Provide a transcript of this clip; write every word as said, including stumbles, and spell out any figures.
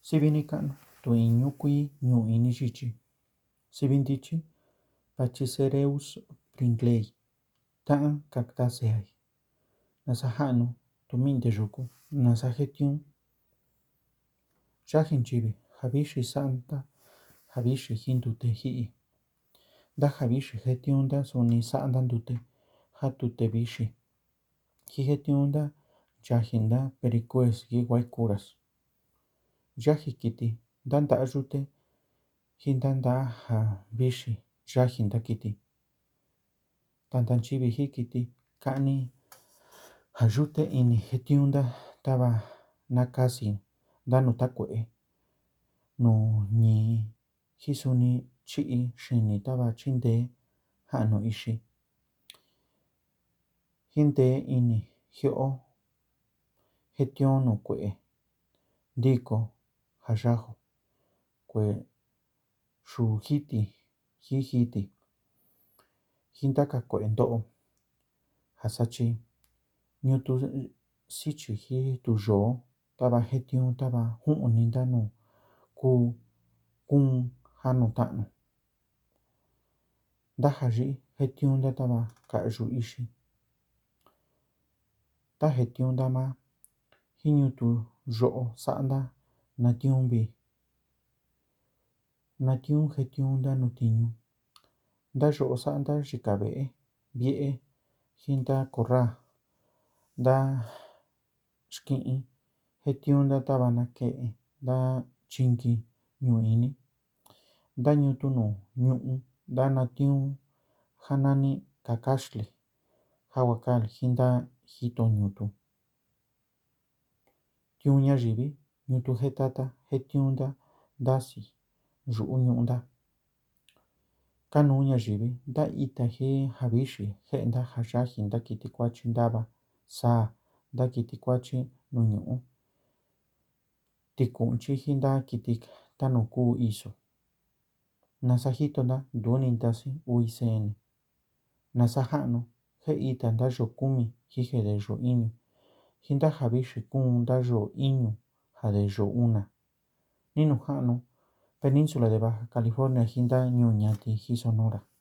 Sivini ka'nu tu iñu kui ñu'u ini yichi. Sivintichi Pachycereus brinkley ta'an cactaceae. Nasaja'nu tuminte yuku nasajetiun. Yaji nchivi javixi sa'anda javixi jindute ji'i. Da javixi jetiunda suni sa'anda ndute jatute vixi. Jijetiunda yajinda pericues guaycuras. Yaji kiti danda yute jindanda javixi yajinda kiti. Tanta nchivi jikiti ka'ani jayute ini jetiunda tava nakasi danu takue nu ñi jisuni chi'i xini tava chinde ja'nu ixi. Jinde ini jio'o jetion nu kue'e ndiko jayajo kue xu jiti jijiti jindaka kue ndo'o jasachi ñutu sichi ji tuyo tava jetiun tava ju'uni ntanu ku kun janu ta'nu ndajayi jetiunda tava ka'yu ixi ta jetiunda ma jiñutu yo'o sa'anda natiunvi natiun jetiunda nu tiñu nda yo'o sa'anda yika ve'e vie'e jinda corra nda xki'i jetiunda tava nake'e nda chinki ñu'u ini nda ñutu nu ñu'u nda natiun janani kakaxtli jaguakal jinda jito ñutu tiun ñayivi ñutu jetata jetiunda ndasi yu'u ñu'unda kanu ñayivi nda ita ji javixi je'enda jayaji nda kiti kuachi ndava saa nda kiti kuachi nu ñu'u tiku'unchi jinda kiti tanu ku iso nasajitonda nduni ntasi ui se'eni nasaja'nu je ita nda yoo kumi jijede yoo iñu jinda javixi kun nda yoo iñu jade yoo una ninu ja'nu península de Baja California jinda ñu'u ñati ji Sonora.